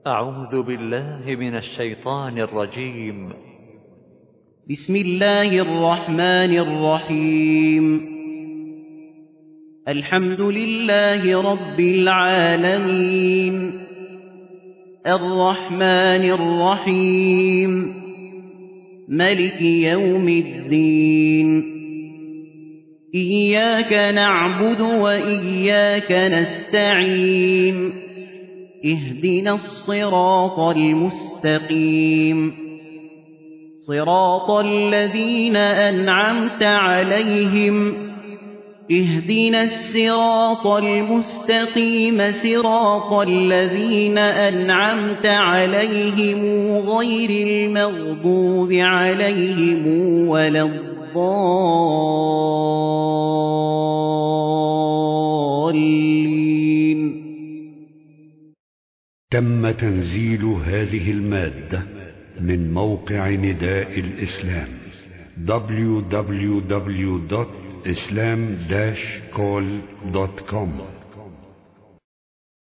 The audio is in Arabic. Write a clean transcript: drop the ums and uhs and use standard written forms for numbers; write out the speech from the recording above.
أعوذ بالله من الشيطان الرجيم. بسم الله الرحمن الرحيم. الحمد لله رب العالمين، الرحمن الرحيم، ملك يوم الدين. إياك نعبد وإياك نستعين، اهدنا الصراط المستقيم، صراط الذين أنعمت عليهم، اهدنا الصراط المستقيم، صراط الذين أنعمت عليهم غير المغضوب عليهم ولا الضالين. تم تنزيل هذه المادة من موقع نداء الإسلام www.islam-call.com